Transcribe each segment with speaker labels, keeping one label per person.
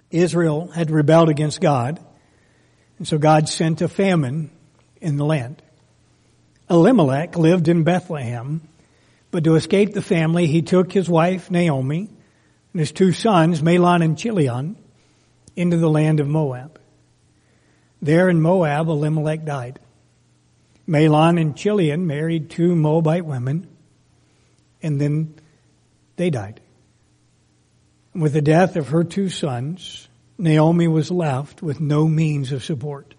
Speaker 1: Israel had rebelled against God, and so God sent a famine in the land. Elimelech lived in Bethlehem, but to escape the family, he took his wife Naomi and his two sons, Mahlon and Chilion, into the land of Moab. There in Moab, Elimelech died. Mahlon and Chilion married two Moabite women, and then they died. With the death of her two sons, Naomi was left with no means of support.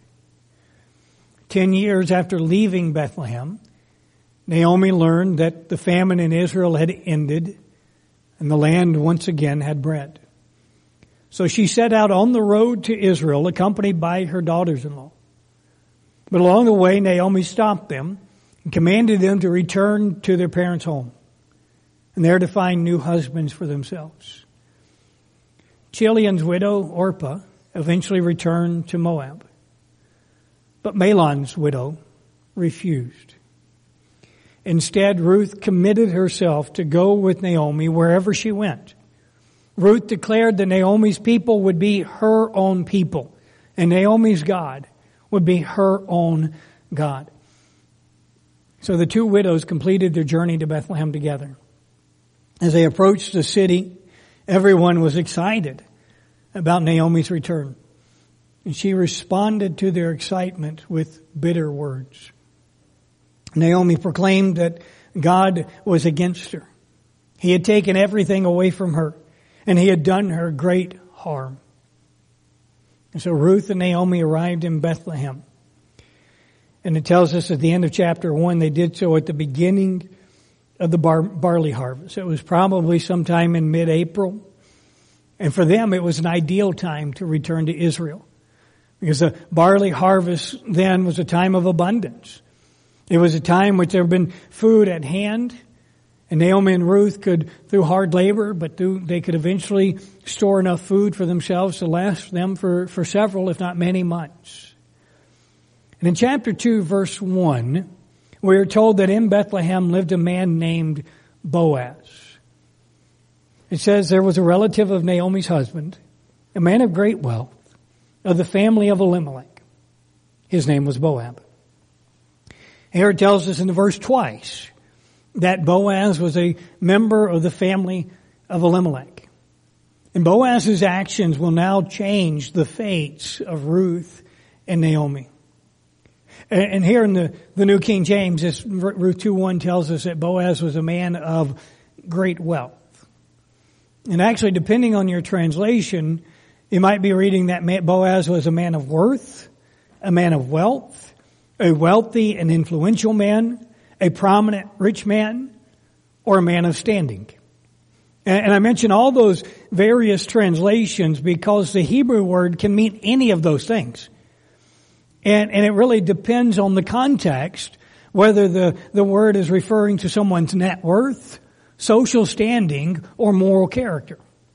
Speaker 1: 10 years after leaving Bethlehem, Naomi learned that the famine in Israel had ended and the land once again had bread. So she set out on the road to Israel, accompanied by her daughters-in-law. But along the way, Naomi stopped them and commanded them to return to their parents' home and there to find new husbands for themselves. Chilion's widow, Orpah, eventually returned to Moab. But Mahlon's widow refused. Instead, Ruth committed herself to go with Naomi wherever she went. Ruth declared that Naomi's people would be her own people, and Naomi's God would be her own God. So the two widows completed their journey to Bethlehem together. As they approached the city, everyone was excited about Naomi's return. And she responded to their excitement with bitter words. Naomi proclaimed that God was against her. He had taken everything away from her, and he had done her great harm. And so Ruth and Naomi arrived in Bethlehem. And it tells us at the end of chapter 1, they did so at the beginning of the barley harvest. It was probably sometime in mid-April. And for them, it was an ideal time to return to Israel. Because the barley harvest then was a time of abundance. It was a time which there had been food at hand. And Naomi and Ruth could, through hard labor, they could eventually store enough food for themselves to last them for several, if not many months. And in chapter 2, verse 1, we are told that in Bethlehem lived a man named Boaz. It says there was a relative of Naomi's husband, a man of great wealth, of the family of Elimelech. His name was Boaz. Here it tells us in the verse twice that Boaz was a member of the family of Elimelech. And Boaz's actions will now change the fates of Ruth and Naomi. And here in the New King James, this Ruth 2:1 tells us that Boaz was a man of great wealth. And actually, depending on your translation, you might be reading that Boaz was a man of worth, a man of wealth, a wealthy and influential man, a prominent rich man, or a man of standing. And I mention all those various translations because the Hebrew word can mean any of those things. And it really depends on the context, whether the word is referring to someone's net worth, social standing, or moral character.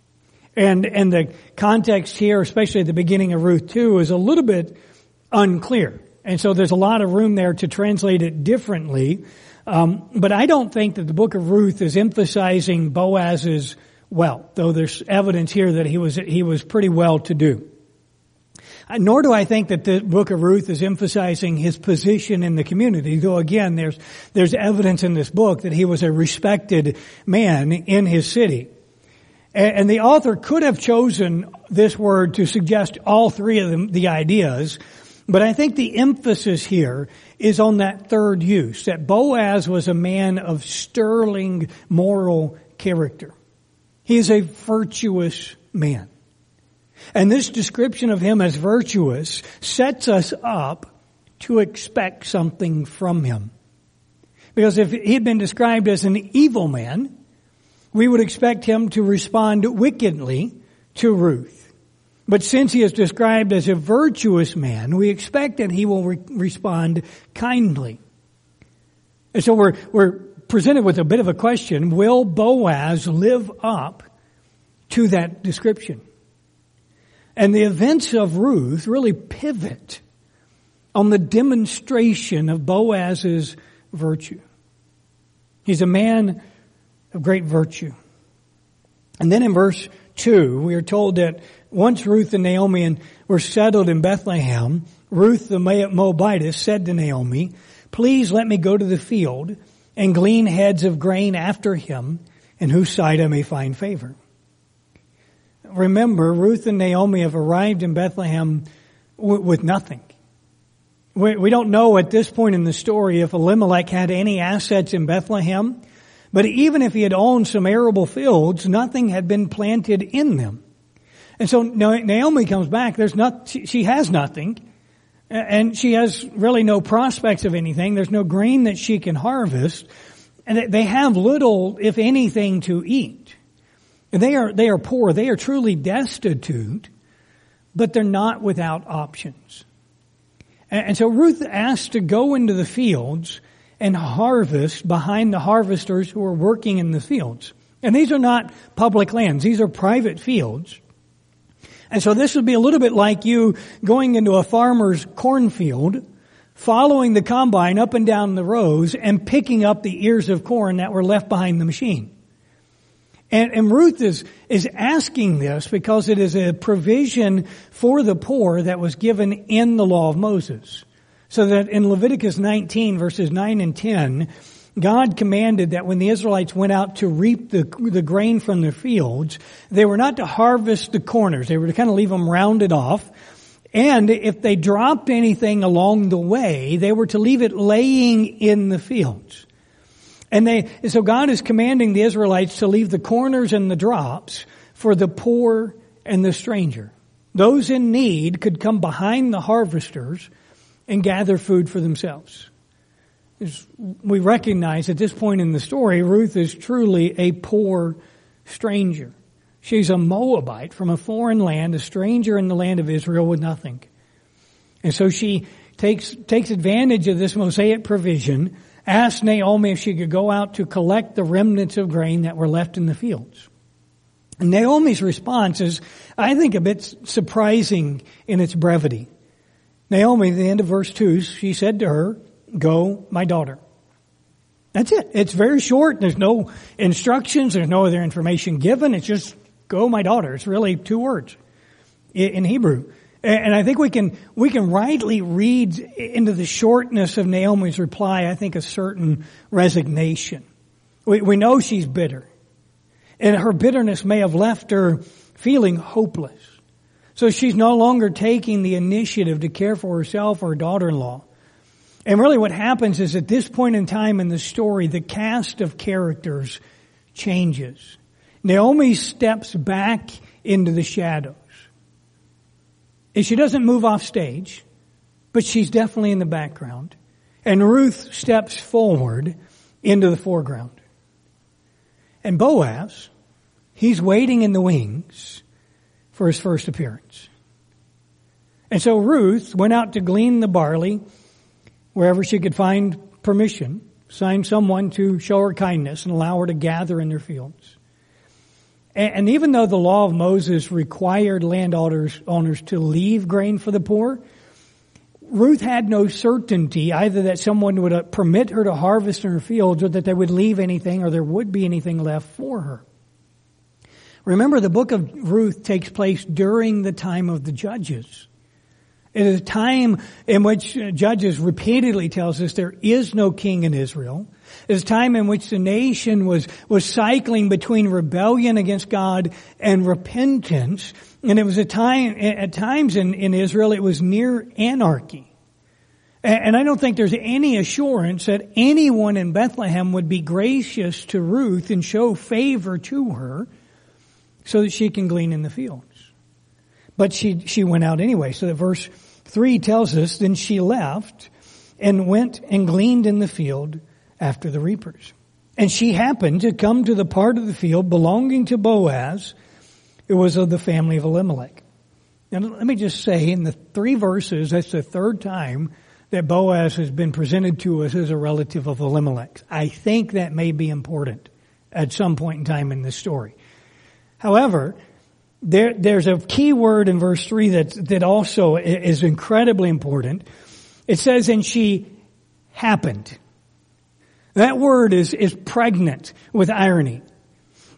Speaker 1: And the context here, especially at the beginning of Ruth 2, is a little bit unclear. And so there's a lot of room there to translate it differently. But I don't think that the book of Ruth is emphasizing Boaz's wealth, though there's evidence here that he was pretty well to do. Nor do I think that the book of Ruth is emphasizing his position in the community, though again, there's evidence in this book that he was a respected man in his city. And the author could have chosen this word to suggest all three of the ideas, but I think the emphasis here is on that third use, that Boaz was a man of sterling moral character. He is a virtuous man. And this description of him as virtuous sets us up to expect something from him. Because if he had been described as an evil man, we would expect him to respond wickedly to Ruth. But since he is described as a virtuous man, we expect that he will respond kindly. And so we're presented with a bit of a question. Will Boaz live up to that description? And the events of Ruth really pivot on the demonstration of Boaz's virtue. He's a man of great virtue. And then in verse 2, we are told that Once Ruth and Naomi were settled in Bethlehem, Ruth the Moabitess said to Naomi, "Please let me go to the field and glean heads of grain after him, in whose sight I may find favor." Remember, Ruth and Naomi have arrived in Bethlehem with nothing. We don't know at this point in the story if Elimelech had any assets in Bethlehem, but even if he had owned some arable fields, nothing had been planted in them. And so Naomi comes back, she has nothing, and she has really no prospects of anything. There's no grain that she can harvest, and they have little, if anything, to eat. They are poor, they are truly destitute, but they're not without options. And so Ruth asked to go into the fields and harvest behind the harvesters who are working in the fields. And these are not public lands, these are private fields. And so this would be a little bit like you going into a farmer's cornfield, following the combine up and down the rows, and picking up the ears of corn that were left behind the machine. And Ruth is asking this because it is a provision for the poor that was given in the law of Moses. So that in Leviticus 19 verses 9 and 10, God commanded that when the Israelites went out to reap the grain from their fields, they were not to harvest the corners. They were to kind of leave them rounded off. And if they dropped anything along the way, they were to leave it laying in the fields. And so God is commanding the Israelites to leave the corners and the drops for the poor and the stranger. Those in need could come behind the harvesters and gather food for themselves. We recognize at this point in the story, Ruth is truly a poor stranger. She's a Moabite from a foreign land, a stranger in the land of Israel with nothing. And so she takes advantage of this Mosaic provision, asked Naomi if she could go out to collect the remnants of grain that were left in the fields. And Naomi's response is, I think, a bit surprising in its brevity. Naomi, at the end of verse 2, she said to her, "Go, my daughter." That's it. It's very short. There's no instructions. There's no other information given. It's just, "Go, my daughter." It's really 2 words in Hebrew. And I think we can rightly read into the shortness of Naomi's reply, I think, a certain resignation. We know she's bitter. And her bitterness may have left her feeling hopeless. So she's no longer taking the initiative to care for herself or her daughter-in-law. And really what happens is at this point in time in the story, the cast of characters changes. Naomi steps back into the shadows. And she doesn't move off stage, but she's definitely in the background. And Ruth steps forward into the foreground. And Boaz, he's waiting in the wings for his first appearance. And so Ruth went out to glean the barley wherever she could find permission, find someone to show her kindness and allow her to gather in their fields. And even though the law of Moses required landowners to leave grain for the poor, Ruth had no certainty either that someone would permit her to harvest in her fields or that they would leave anything or there would be anything left for her. Remember, the book of Ruth takes place during the time of the Judges. It is a time in which Judges repeatedly tells us there is no king in Israel. It is a time in which the nation was cycling between rebellion against God and repentance. And it was a time, at times in Israel, it was near anarchy. And I don't think there's any assurance that anyone in Bethlehem would be gracious to Ruth and show favor to her so that she can glean in the fields. But she went out anyway. So that verse 3 tells us, then she left and went and gleaned in the field after the reapers. And she happened to come to the part of the field belonging to Boaz. It was of the family of Elimelech. And let me just say, in the 3 verses, that's the 3rd time that Boaz has been presented to us as a relative of Elimelech. I think that may be important at some point in time in this story. However, there's a key word in verse 3 that also is incredibly important. It says, and she happened. That word is pregnant with irony.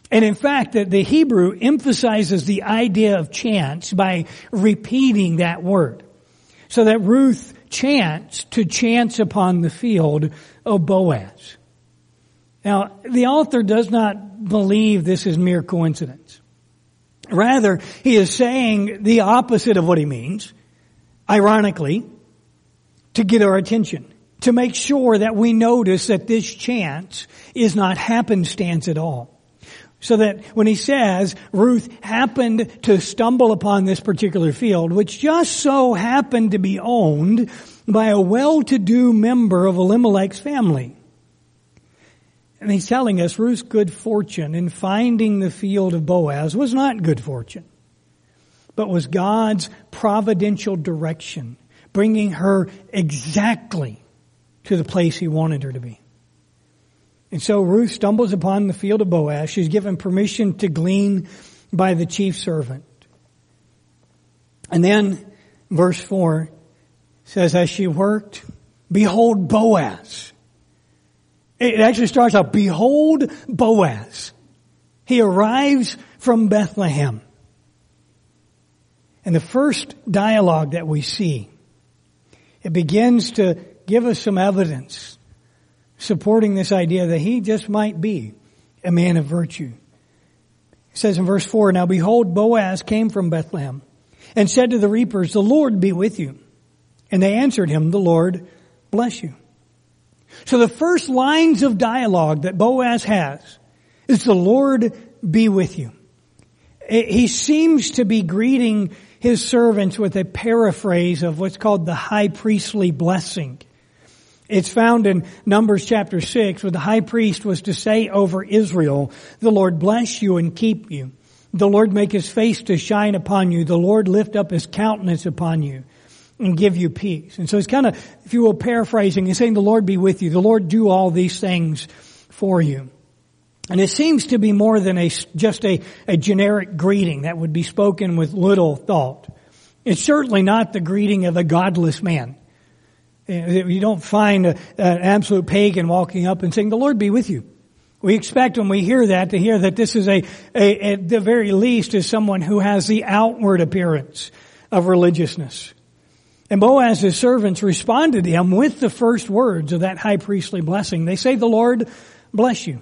Speaker 1: And in fact, the Hebrew emphasizes the idea of chance by repeating that word. So that Ruth chanced to chance upon the field of Boaz. Now, the author does not believe this is mere coincidence. Rather, he is saying the opposite of what he means, ironically, to get our attention, to make sure that we notice that this chance is not happenstance at all. So that when he says Ruth happened to stumble upon this particular field, which just so happened to be owned by a well-to-do member of Elimelech's family. And he's telling us Ruth's good fortune in finding the field of Boaz was not good fortune, but was God's providential direction, bringing her exactly to the place he wanted her to be. And so Ruth stumbles upon the field of Boaz. She's given permission to glean by the chief servant. And then verse 4 says, as she worked, behold Boaz. It actually starts out, behold Boaz. He arrives from Bethlehem. And the first dialogue that we see, it begins to give us some evidence supporting this idea that he just might be a man of virtue. It says in verse 4, now behold, Boaz came from Bethlehem and said to the reapers, the Lord be with you. And they answered him, the Lord bless you. So the first lines of dialogue that Boaz has is the Lord be with you. He seems to be greeting his servants with a paraphrase of what's called the high priestly blessing. It's found in Numbers chapter 6, where the high priest was to say over Israel, the Lord bless you and keep you. The Lord make his face to shine upon you. The Lord lift up his countenance upon you and give you peace. And so it's kind of, if you will, paraphrasing. He's saying the Lord be with you. The Lord do all these things for you. And it seems to be more than just a generic greeting that would be spoken with little thought. It's certainly not the greeting of a godless man. You don't find an absolute pagan walking up and saying, the Lord be with you. We expect when we hear that to hear that this is at the very least is someone who has the outward appearance of religiousness. And Boaz's servants responded to him with the first words of that high priestly blessing. They say, the Lord bless you.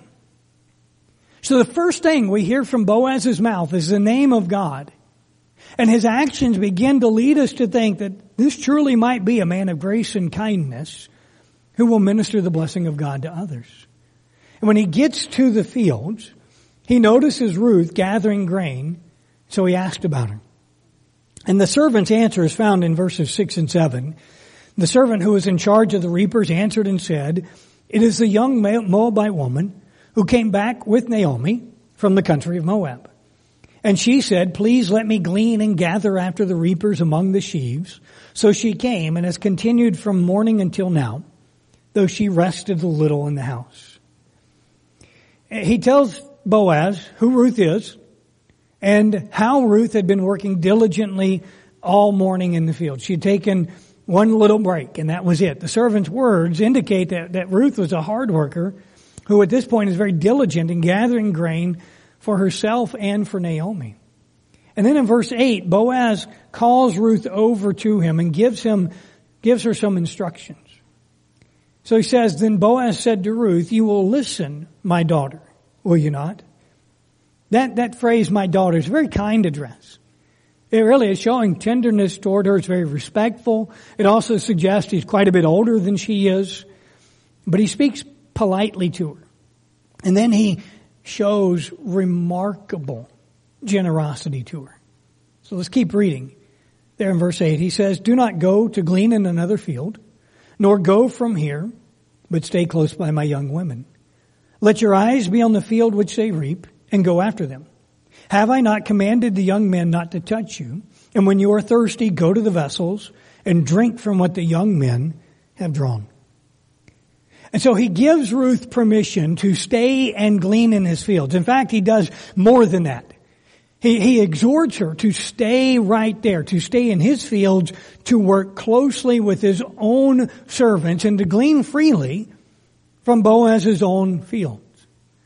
Speaker 1: So the first thing we hear from Boaz's mouth is the name of God. And his actions begin to lead us to think that this truly might be a man of grace and kindness who will minister the blessing of God to others. And when he gets to the fields, he notices Ruth gathering grain, so he asked about her. And the servant's answer is found in verses 6 and 7. The servant who was in charge of the reapers answered and said, it is the young Moabite woman who came back with Naomi from the country of Moab. And she said, please let me glean and gather after the reapers among the sheaves. So she came and has continued from morning until now, though she rested a little in the house. He tells Boaz who Ruth is and how Ruth had been working diligently all morning in the field. She had taken one little break and that was it. The servant's words indicate that Ruth was a hard worker who at this point is very diligent in gathering grain for herself and for Naomi. And then in verse 8, Boaz calls Ruth over to him and gives her some instructions. So he says, then Boaz said to Ruth, you will listen, my daughter, will you not? That phrase, my daughter, is a very kind address. It really is showing tenderness toward her. It's very respectful. It also suggests he's quite a bit older than she is. But he speaks politely to her. And then he shows remarkable generosity to her. So let's keep reading. There in verse 8, he says, do not go to glean in another field, nor go from here, but stay close by my young women. Let your eyes be on the field which they reap, and go after them. Have I not commanded the young men not to touch you? And when you are thirsty, go to the vessels, and drink from what the young men have drawn. And so he gives Ruth permission to stay and glean in his fields. In fact, he does more than that. He exhorts her to stay right there, to stay in his fields, to work closely with his own servants, and to glean freely from Boaz's own fields.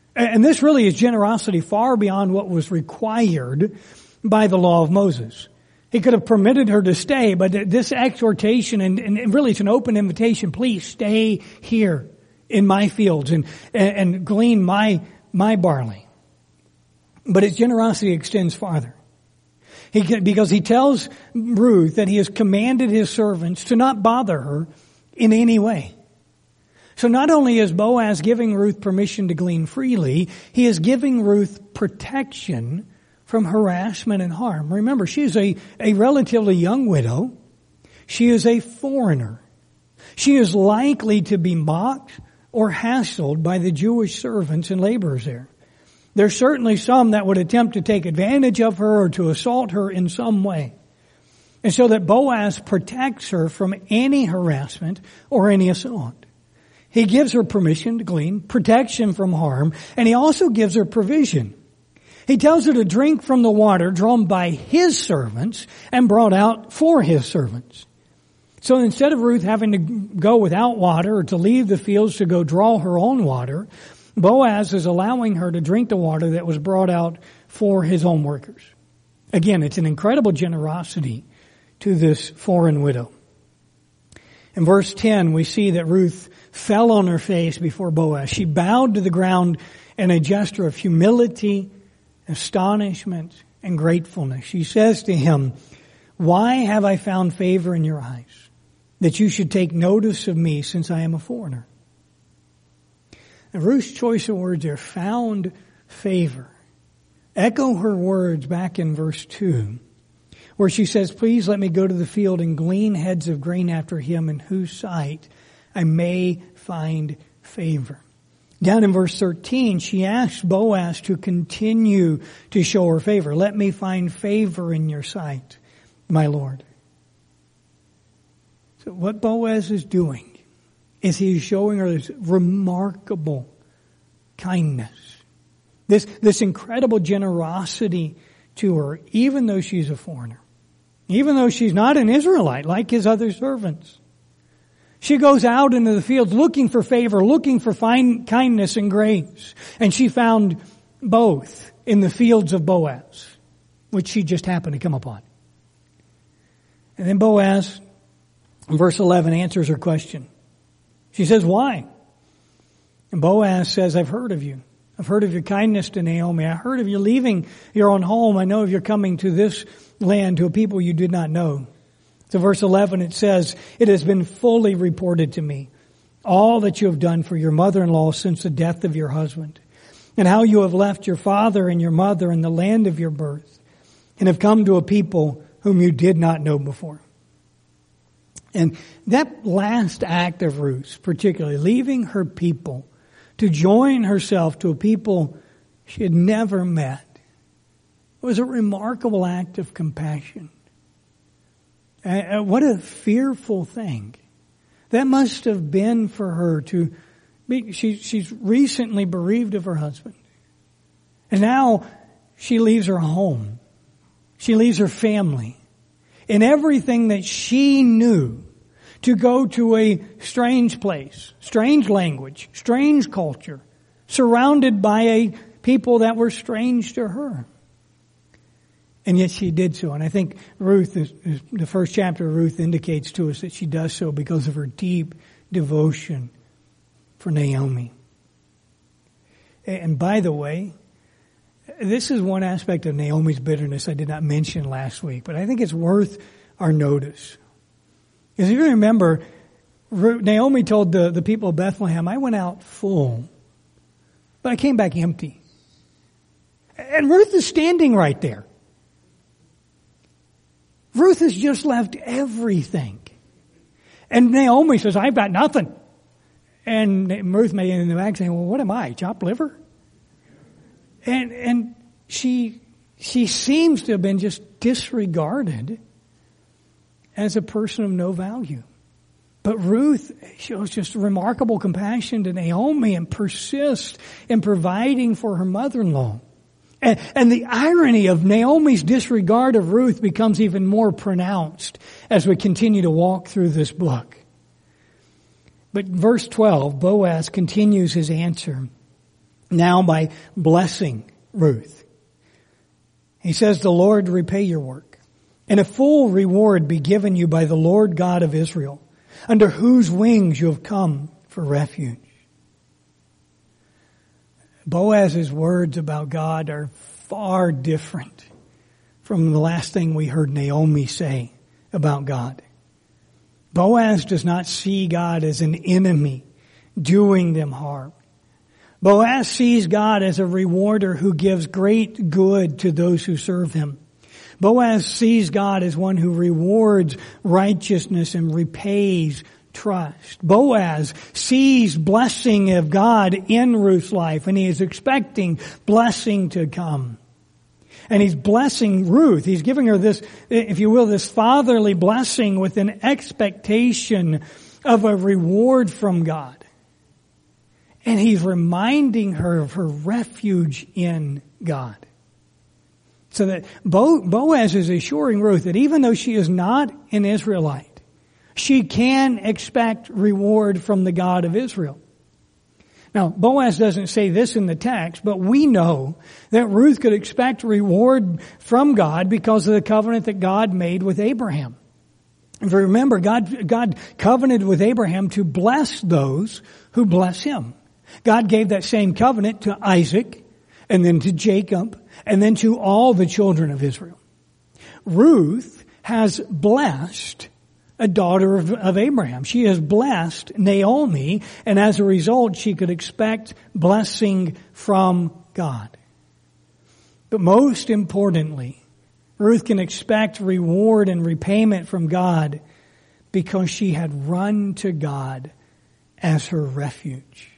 Speaker 1: And this really is generosity far beyond what was required by the law of Moses. He could have permitted her to stay, but this exhortation, and really it's an open invitation, please stay here in my fields and glean my barley. But his generosity extends farther. Because he tells Ruth that he has commanded his servants to not bother her in any way. So not only is Boaz giving Ruth permission to glean freely, he is giving Ruth protection from harassment and harm. Remember, she is a relatively young widow. She is a foreigner. She is likely to be mocked or hassled by the Jewish servants and laborers there. There's certainly some that would attempt to take advantage of her or to assault her in some way. And so that Boaz protects her from any harassment or any assault. He gives her permission to glean, protection from harm, and he also gives her provision. He tells her to drink from the water drawn by his servants and brought out for his servants. So instead of Ruth having to go without water or to leave the fields to go draw her own water, Boaz is allowing her to drink the water that was brought out for his own workers. Again, it's an incredible generosity to this foreign widow. In verse 10, we see that Ruth fell on her face before Boaz. She bowed to the ground in a gesture of humility, astonishment, and gratefulness. She says to him, "Why have I found favor in your eyes, that you should take notice of me since I am a foreigner?" And Ruth's choice of words are found favor. Echo her words back in verse 2, where she says, "Please let me go to the field and glean heads of grain after him in whose sight I may find favor." Down in verse 13, she asks Boaz to continue to show her favor. "Let me find favor in your sight, my Lord." So what Boaz is doing is he's showing her this remarkable kindness. This incredible generosity to her, even though she's a foreigner. Even though she's not an Israelite like his other servants. She goes out into the fields looking for favor, looking for kindness and grace. And she found both in the fields of Boaz, which she just happened to come upon. And then Boaz, in verse 11, answers her question. She says, "Why?" And Boaz says, "I've heard of you. I've heard of your kindness to Naomi. I heard of you leaving your own home. I know of your coming to this land to a people you did not know." So verse 11, it says, "It has been fully reported to me, all that you have done for your mother-in-law since the death of your husband, and how you have left your father and your mother in the land of your birth, and have come to a people whom you did not know before." And that last act of Ruth, particularly leaving her people to join herself to a people she had never met, was a remarkable act of compassion. What a fearful thing that must have been for her to be. She's recently bereaved of her husband. And now she leaves her home. She leaves her family. And everything that she knew to go to a strange place, strange language, strange culture, surrounded by a people that were strange to her. And yet she did so. And I think Ruth, the first chapter of Ruth indicates to us that she does so because of her deep devotion for Naomi. And by the way, this is one aspect of Naomi's bitterness I did not mention last week, but I think it's worth our notice. Because if you remember, Naomi told the people of Bethlehem, "I went out full, but I came back empty." And Ruth is standing right there. Ruth has just left everything. And Naomi says, "I've got nothing." And Ruth may in the back saying, "Well, what am I, chopped liver?" And she seems to have been just disregarded as a person of no value. But Ruth shows just remarkable compassion to Naomi and persists in providing for her mother-in-law. And the irony of Naomi's disregard of Ruth becomes even more pronounced as we continue to walk through this book. But verse 12, Boaz continues his answer. now by blessing Ruth. He says, the Lord repay your work, and a full reward be given you by the Lord God of Israel, under whose wings you have come for refuge. Boaz's words about God are far different from the last thing we heard Naomi say about God. Boaz does not see God as an enemy doing them harm. Boaz sees God as a rewarder who gives great good to those who serve him. Boaz sees God as one who rewards righteousness and repays trust. Boaz sees blessing of God in Ruth's life, and he is expecting blessing to come. And he's blessing Ruth. He's giving her this, if you will, this fatherly blessing with an expectation of a reward from God. And he's reminding her of her refuge in God. So that Boaz is assuring Ruth that even though she is not an Israelite, she can expect reward from the God of Israel. Now, Boaz doesn't say this in the text, but we know that Ruth could expect reward from God because of the covenant that God made with Abraham. If you remember, God covenanted with Abraham to bless those who bless him. God gave that same covenant to Isaac, and then to Jacob, and then to all the children of Israel. Ruth has blessed a daughter of Abraham. She has blessed Naomi, and as a result, she could expect blessing from God. But most importantly, Ruth can expect reward and repayment from God because she had run to God as her refuge.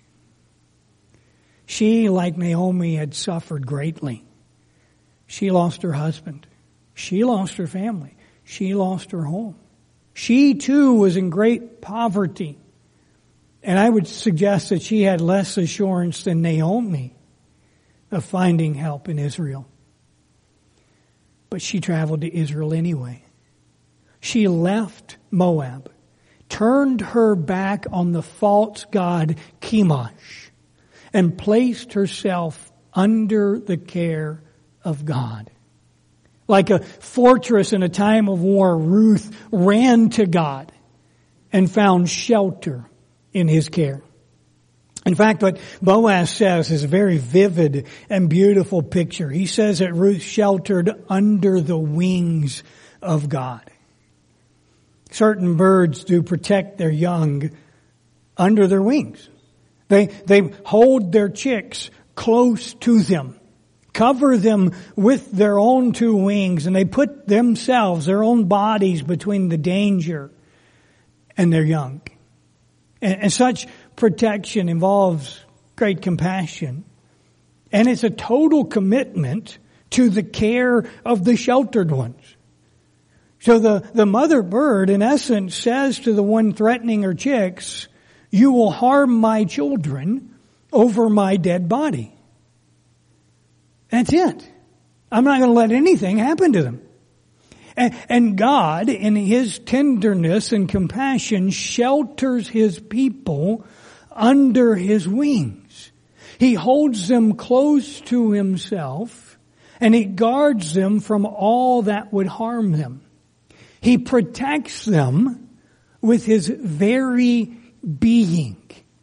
Speaker 1: She, like Naomi, had suffered greatly. She lost her husband. She lost her family. She lost her home. She too was in great poverty. And I would suggest that she had less assurance than Naomi of finding help in Israel. But she traveled to Israel anyway. She left Moab, turned her back on the false god Chemosh, and placed herself under the care of God. Like a fortress in a time of war, Ruth ran to God and found shelter in his care. In fact, what Boaz says is a very vivid and beautiful picture. He says that Ruth sheltered under the wings of God. Certain birds do protect their young under their wings. They hold their chicks close to them, cover them with their own two wings, and they put themselves, their own bodies, between the danger and their young. And such protection involves great compassion. And it's a total commitment to the care of the sheltered ones. So the mother bird, in essence, says to the one threatening her chicks, "You will harm my children over my dead body." That's it. I'm not going to let anything happen to them. And God, in His tenderness and compassion, shelters His people under His wings. He holds them close to Himself, and He guards them from all that would harm them. He protects them with His very being,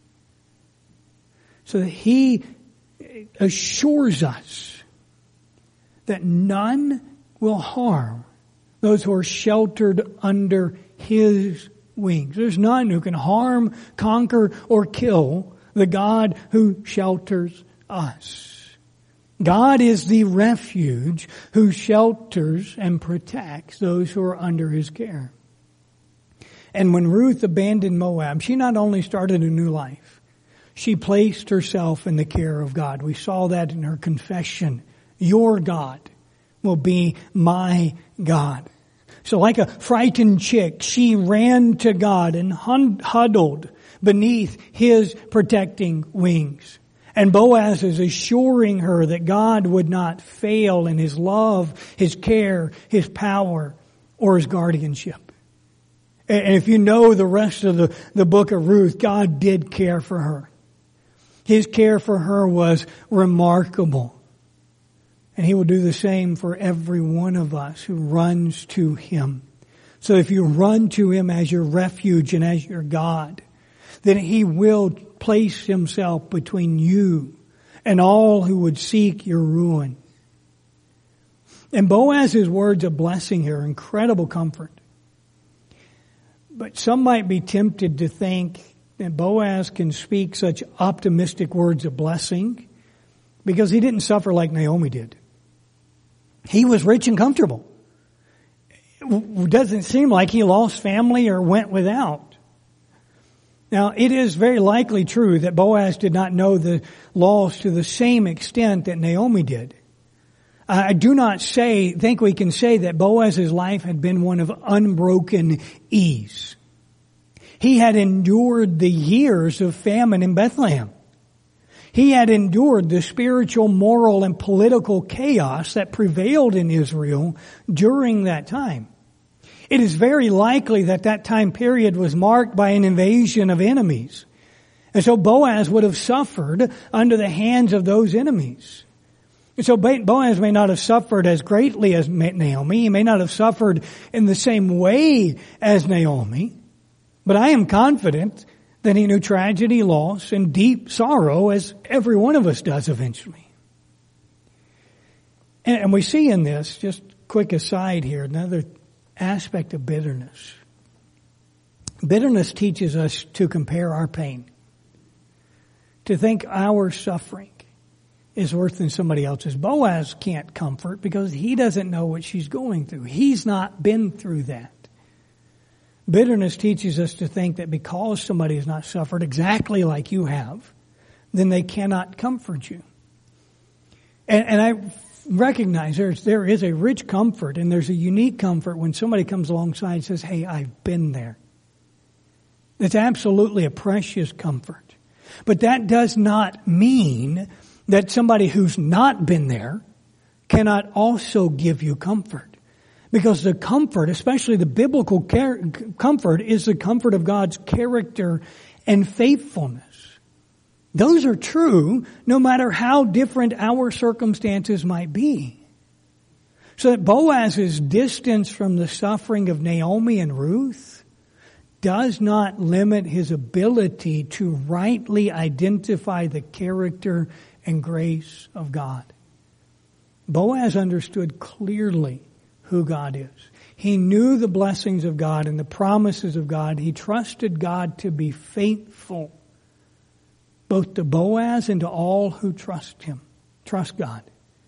Speaker 1: so that He assures us that none will harm those who are sheltered under His wings. There's none who can harm, conquer, or kill the God who shelters us. God is the refuge who shelters and protects those who are under His care. And when Ruth abandoned Moab, she not only started a new life, she placed herself in the care of God. We saw that in her confession. Your God will be my God. So like a frightened chick, she ran to God and huddled beneath His protecting wings. And Boaz is assuring her that God would not fail in His love, His care, His power, or His guardianship. And if you know the rest of the book of Ruth, God did care for her. His care for her was remarkable. And He will do the same for every one of us who runs to Him. So if you run to Him as your refuge and as your God, then He will place Himself between you and all who would seek your ruin. And Boaz's words of blessing here are incredible comfort. But some might be tempted to think that Boaz can speak such optimistic words of blessing because he didn't suffer like Naomi did. He was rich and comfortable. It doesn't seem like he lost family or went without. Now, it is very likely true that Boaz did not know the loss to the same extent that Naomi did. I do not think we can say that Boaz's life had been one of unbroken ease. He had endured the years of famine in Bethlehem. He had endured the spiritual, moral, and political chaos that prevailed in Israel during that time. It is very likely that that time period was marked by an invasion of enemies. And so Boaz would have suffered under the hands of those enemies. And so Boaz may not have suffered as greatly as Naomi. He may not have suffered in the same way as Naomi. But I am confident that he knew tragedy, loss, and deep sorrow as every one of us does eventually. And we see in this, just quick aside here, another aspect of bitterness. Bitterness teaches us to compare our pain, to think our suffering is worse than somebody else's. Boaz can't comfort because he doesn't know what she's going through. He's not been through that. Bitterness teaches us to think that because somebody has not suffered exactly like you have, then they cannot comfort you. And I recognize there is a rich comfort and there's a unique comfort when somebody comes alongside and says, hey, I've been there. It's absolutely a precious comfort. But that does not mean that somebody who's not been there cannot also give you comfort. Because the comfort, especially the biblical comfort, is the comfort of God's character and faithfulness. Those are true no matter how different our circumstances might be. So that Boaz's distance from the suffering of Naomi and Ruth does not limit his ability to rightly identify the character and grace of God. Boaz understood clearly who God is. He knew the blessings of God and the promises of God. He trusted God to be faithful, both to Boaz and to all who trust Him. Trust God.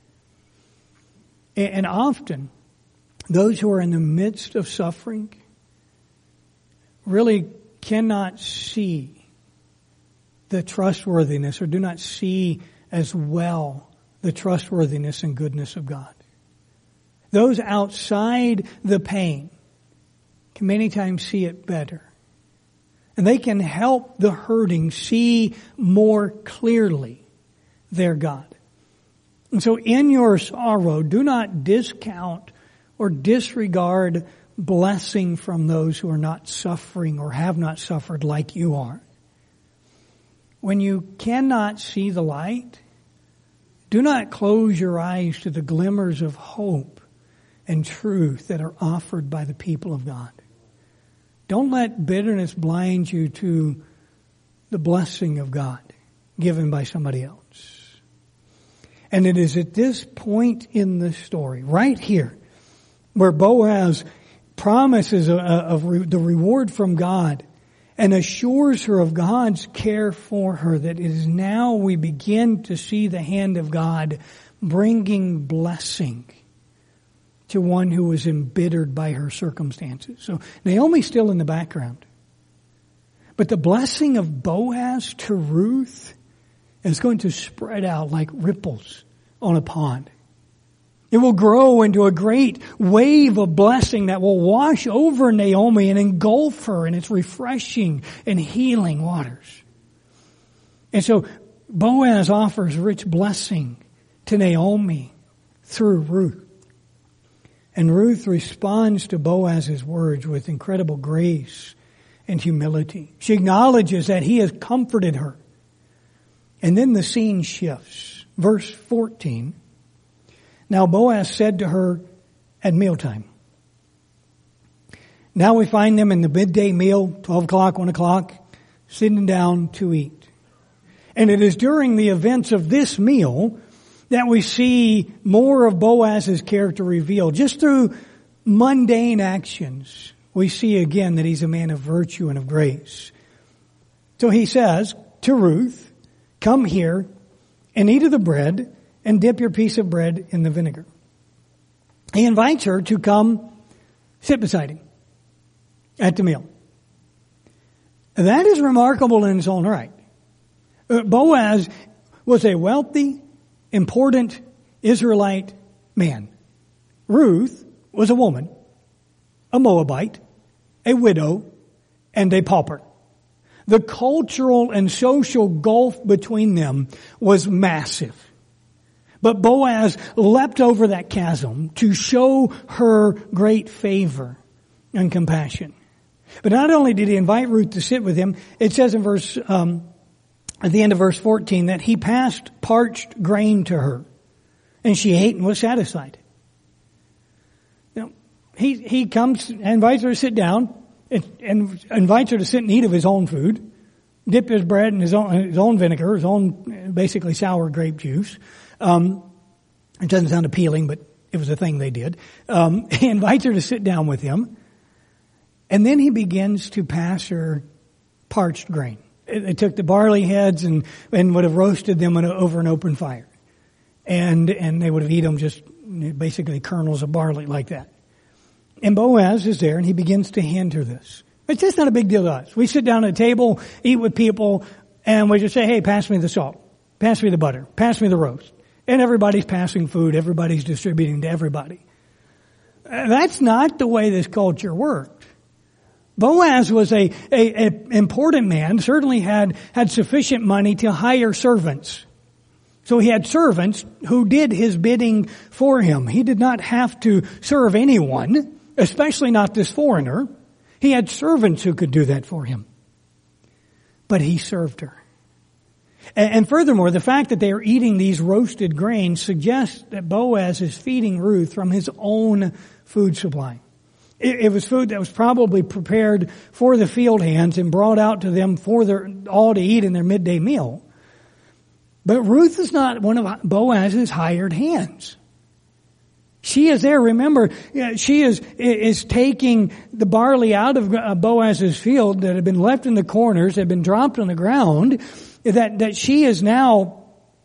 Speaker 1: And often, those who are in the midst of suffering really cannot see the trustworthiness or do not see as well the trustworthiness and goodness of God. Those outside the pain can many times see it better. And they can help the hurting see more clearly their God. And so in your sorrow, do not discount or disregard blessing from those who are not suffering or have not suffered like you are. When you cannot see the light, do not close your eyes to the glimmers of hope and truth that are offered by the people of God. Don't let bitterness blind you to the blessing of God given by somebody else. And it is at this point in the story, right here, where Boaz promises the reward from God and assures her of God's care for her, that it is now we begin to see the hand of God bringing blessing to one who was embittered by her circumstances. So Naomi's still in the background. But the blessing of Boaz to Ruth is going to spread out like ripples on a pond. It will grow into a great wave of blessing that will wash over Naomi and engulf her in its refreshing and healing waters. And so Boaz offers rich blessing to Naomi through Ruth. And Ruth responds to Boaz's words with incredible grace and humility. She acknowledges that he has comforted her. And then the scene shifts. Verse 14. Now Boaz said to her at mealtime. Now we find them in the midday meal, 12 o'clock, 1 o'clock, sitting down to eat. And it is during the events of this meal that we see more of Boaz's character revealed. Just through mundane actions, we see again that he's a man of virtue and of grace. So he says to Ruth, come here and eat of the bread and dip your piece of bread in the vinegar. He invites her to come sit beside him at the meal. That is remarkable in its own right. Boaz was a wealthy, important Israelite man. Ruth was a woman, a Moabite, a widow, and a pauper. The cultural and social gulf between them was massive. But Boaz leapt over that chasm to show her great favor and compassion. But not only did he invite Ruth to sit with him, it says in at the end of verse 14 that he passed parched grain to her, and she ate and was satisfied. Now, he comes and invites her to sit down and invites her to sit and eat of his own food, dip his bread in his own vinegar, his own basically sour grape juice. It doesn't sound appealing, but it was a thing they did. He invites her to sit down with him, and then he begins to pass her parched grain. They took the barley heads and would have roasted them over an open fire. And they would have eaten them just basically kernels of barley like that. And Boaz is there and he begins to hand her this. It's just not a big deal to us. We sit down at a table, eat with people, and we just say, hey, pass me the salt. Pass me the butter. Pass me the roast. And everybody's passing food. Everybody's distributing to everybody. That's not the way this culture worked. Boaz was a important man, certainly had sufficient money to hire servants. So he had servants who did his bidding for him. He did not have to serve anyone, especially not this foreigner. He had servants who could do that for him. But he served her. And furthermore, the fact that they are eating these roasted grains suggests that Boaz is feeding Ruth from his own food supply. It was food that was probably prepared for the field hands and brought out to them for all to eat in their midday meal. But Ruth is not one of Boaz's hired hands. She is there. Remember, she is taking the barley out of Boaz's field that had been left in the corners, had been dropped on the ground, that she is now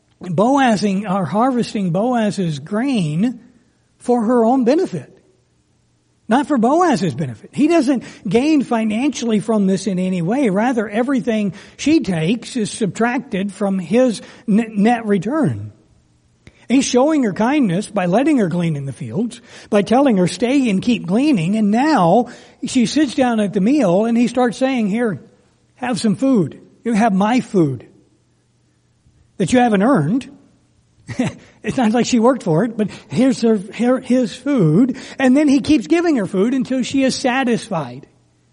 Speaker 1: harvesting Boaz's grain for her own benefit. Not for Boaz's benefit. He doesn't gain financially from this in any way. Rather, everything she takes is subtracted from his net return. He's showing her kindness by letting her glean in the fields, by telling her stay and keep gleaning, and now she sits down at the meal and he starts saying, here, have some food. You have my food that you haven't earned. It's not like she worked for it, but here's his food. And then he keeps giving her food until she is satisfied.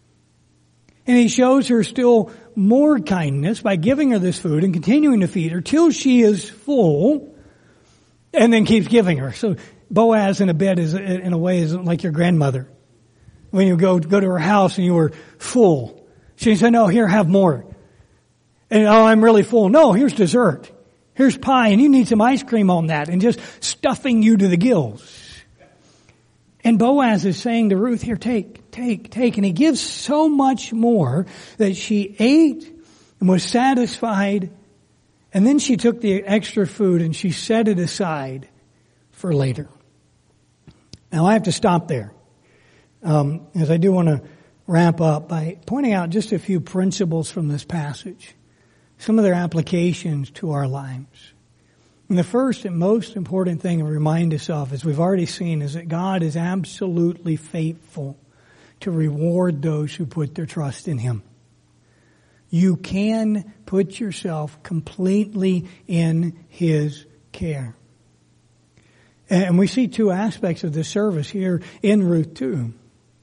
Speaker 1: And he shows her still more kindness by giving her this food and continuing to feed her till she is full, and then keeps giving her. So Boaz in a bed is, in a way, is like your grandmother. When you go to her house and you were full, she said, no, here, have more. And oh, I'm really full. No, here's dessert. Here's pie, and you need some ice cream on that, and just stuffing you to the gills. And Boaz is saying to Ruth, here, take. And he gives so much more that she ate and was satisfied. And then she took the extra food and she set it aside for later. Now I have to stop there, as I do want to wrap up by pointing out just a few principles from this passage. Some of their applications to our lives. And the first and most important thing to remind us of, as we've already seen, is that God is absolutely faithful to reward those who put their trust in Him. You can put yourself completely in His care. And we see two aspects of this service here in Ruth 2.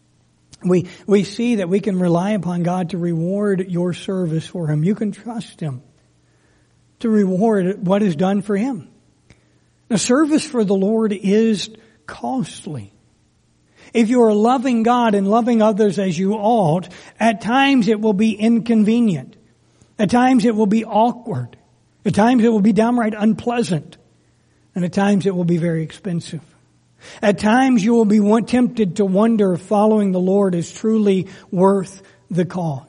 Speaker 1: We see that we can rely upon God to reward your service for Him. You can trust Him. to reward what is done for Him. Now, service for the Lord is costly. If you are loving God and loving others as you ought, at times it will be inconvenient. At times it will be awkward. At times it will be downright unpleasant. And at times it will be very expensive. At times you will be tempted to wonder if following the Lord is truly worth the cost.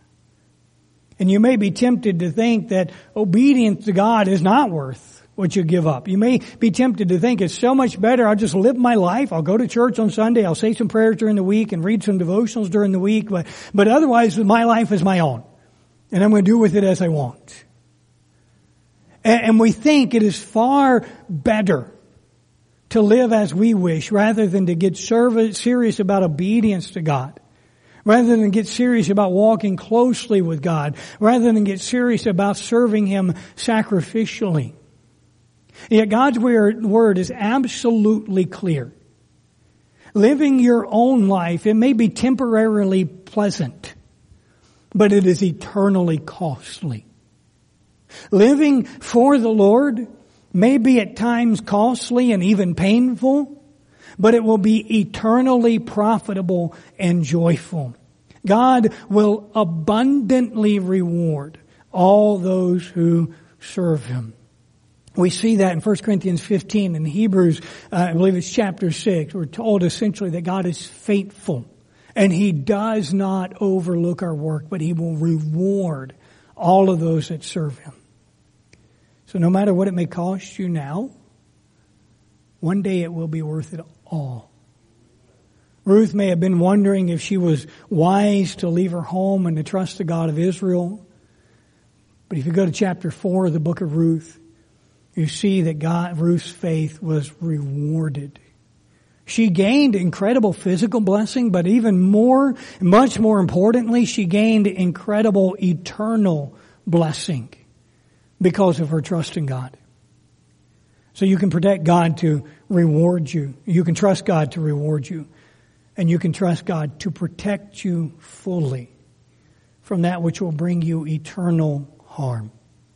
Speaker 1: And you may be tempted to think that obedience to God is not worth what you give up. You may be tempted to think it's so much better. I'll just live my life. I'll go to church on Sunday. I'll say some prayers during the week and read some devotionals during the week. But otherwise, my life is my own. And I'm going to do with it as I want. And we think it is far better to live as we wish rather than to get serious about obedience to God. Rather than get serious about walking closely with God. Rather than get serious about serving Him sacrificially. Yet God's word is absolutely clear. Living your own life, it may be temporarily pleasant, but it is eternally costly. Living for the Lord may be at times costly and even painful, but it will be eternally profitable and joyful. God will abundantly reward all those who serve Him. We see that in 1 Corinthians 15 and Hebrews, I believe it's chapter 6. We're told essentially that God is faithful and He does not overlook our work, but He will reward all of those that serve Him. So no matter what it may cost you now, one day it will be worth it all. Ruth may have been wondering if she was wise to leave her home and to trust the God of Israel. But if you go to chapter 4 of the book of Ruth, you see that Ruth's faith was rewarded. She gained incredible physical blessing, but even more, much more importantly, she gained incredible eternal blessing because of her trust in God. So you can protect God to reward you. You can trust God to reward you. And you can trust God to protect you fully from that which will bring you eternal harm.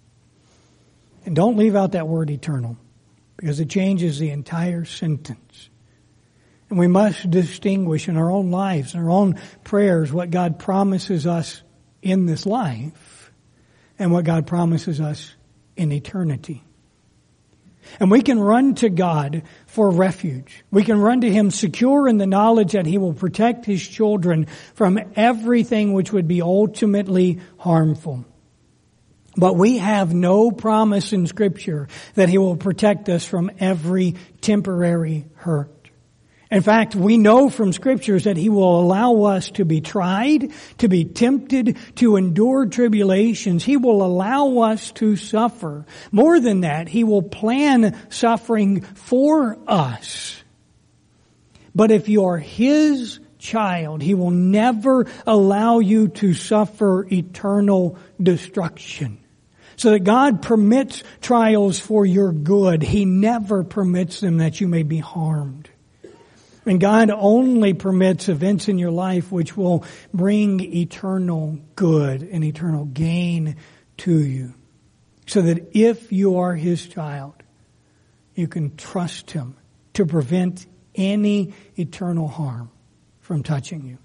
Speaker 1: And don't leave out that word eternal, because it changes the entire sentence. And we must distinguish in our own lives, in our own prayers, what God promises us in this life and what God promises us in eternity. And we can run to God for refuge. We can run to Him secure in the knowledge that He will protect His children from everything which would be ultimately harmful. But we have no promise in Scripture that He will protect us from every temporary hurt. In fact, we know from Scriptures that He will allow us to be tried, to be tempted, to endure tribulations. He will allow us to suffer. More than that, He will plan suffering for us. But if you are His child, He will never allow you to suffer eternal destruction. So that God permits trials for your good. He never permits them that you may be harmed. And God only permits events in your life which will bring eternal good and eternal gain to you. So that if you are His child, you can trust Him to prevent any eternal harm from touching you.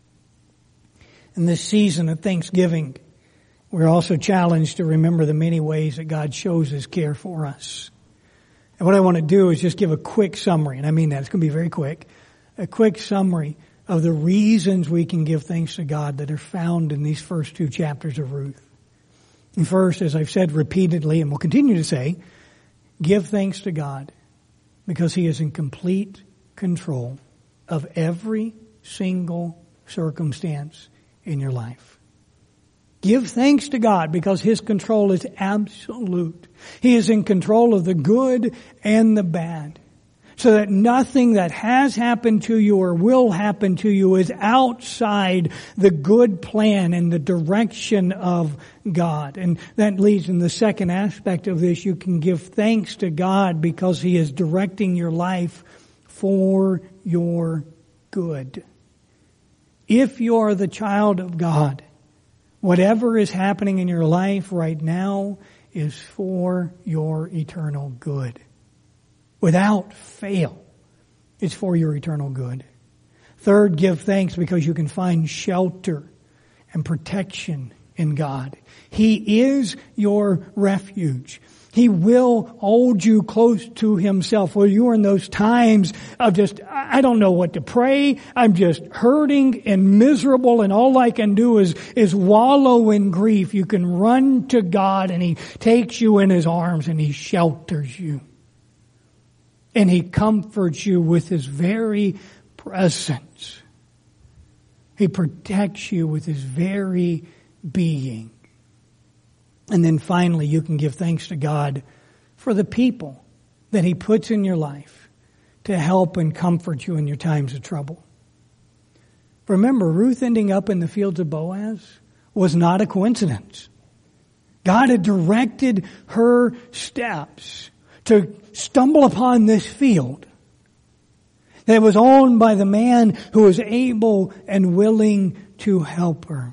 Speaker 1: In this season of Thanksgiving, we're also challenged to remember the many ways that God shows His care for us. And what I want to do is just give a quick summary, and I mean that, it's going to be very quick, a quick summary of the reasons we can give thanks to God that are found in these first two chapters of Ruth. And first, as I've said repeatedly and will continue to say, give thanks to God because He is in complete control of every single circumstance in your life. Give thanks to God because His control is absolute. He is in control of the good and the bad. So that nothing that has happened to you or will happen to you is outside the good plan and the direction of God. And that leads in the second aspect of this. You can give thanks to God because He is directing your life for your good. If you are the child of God, whatever is happening in your life right now is for your eternal good. Without fail, it's for your eternal good. Third, give thanks because you can find shelter and protection in God. He is your refuge. He will hold you close to Himself. Well, you are in those times of just, I don't know what to pray. I'm just hurting and miserable, and all I can do is wallow in grief. You can run to God, and He takes you in His arms, and He shelters you. And He comforts you with His very presence. He protects you with His very being. And then finally, you can give thanks to God for the people that He puts in your life to help and comfort you in your times of trouble. Remember, Ruth ending up in the fields of Boaz was not a coincidence. God had directed her steps to stumble upon this field that was owned by the man who was able and willing to help her.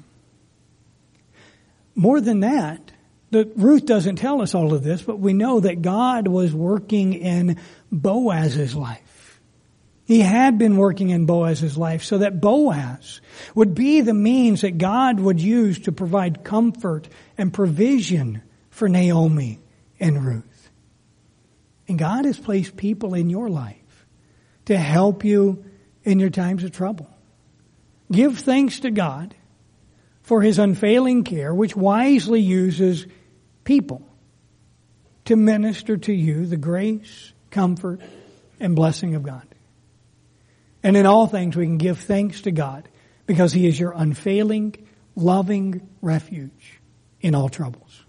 Speaker 1: More than that, Ruth doesn't tell us all of this, but we know that God was working in Boaz's life. He had been working in Boaz's life so that Boaz would be the means that God would use to provide comfort and provision for Naomi and Ruth. And God has placed people in your life to help you in your times of trouble. Give thanks to God for His unfailing care, which wisely uses people to minister to you the grace, comfort, and blessing of God. And in all things we can give thanks to God because He is your unfailing, loving refuge in all troubles.